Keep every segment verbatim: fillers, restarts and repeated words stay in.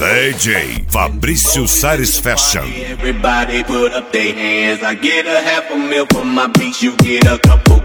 D J Fabrício Sares Fashion. Everybody put up their hands. I get a half a mil for my beats, you get a couple.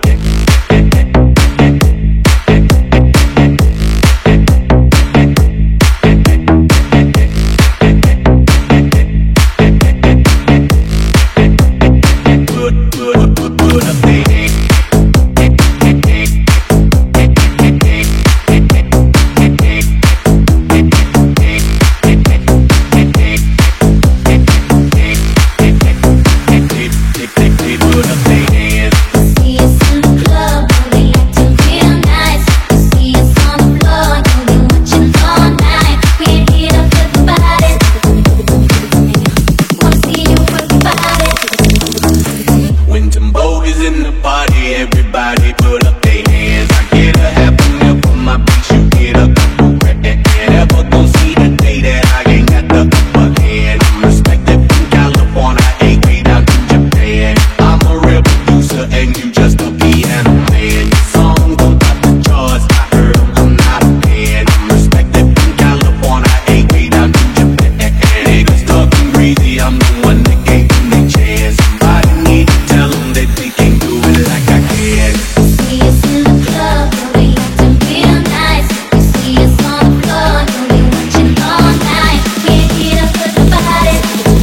Everybody put up their hands. I get a half a mil for my beats, you get a couple grand. Never gon' see the day that I ain't got the upper hand. I'm respected from California, eight way down to Japan. I'm a real producer and you just a piano man. Your song gon' top the charts, I heard them, I'm not a fan. I'm respected from California, eight way down to Japan. Niggas talking greasy, I'm the one that gave them their chance. Somebody need to tell them that they can't do it like I can. See us in the club, and we acting real nice. You see us on the floor, and we watching all night. Can't get up with the body.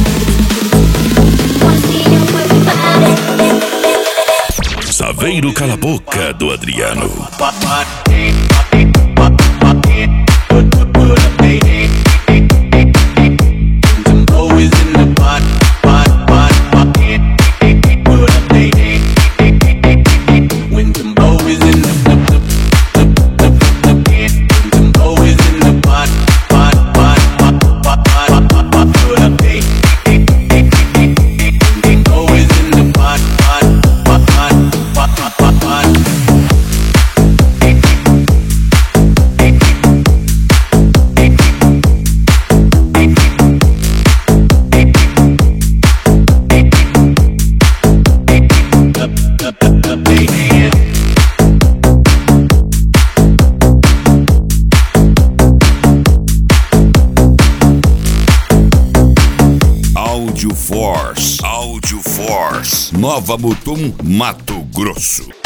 Wanna see you work the body. Saveiro Cala Boca do Adriano. Audio Force, Audio Force, Nova Mutum, Mato Grosso.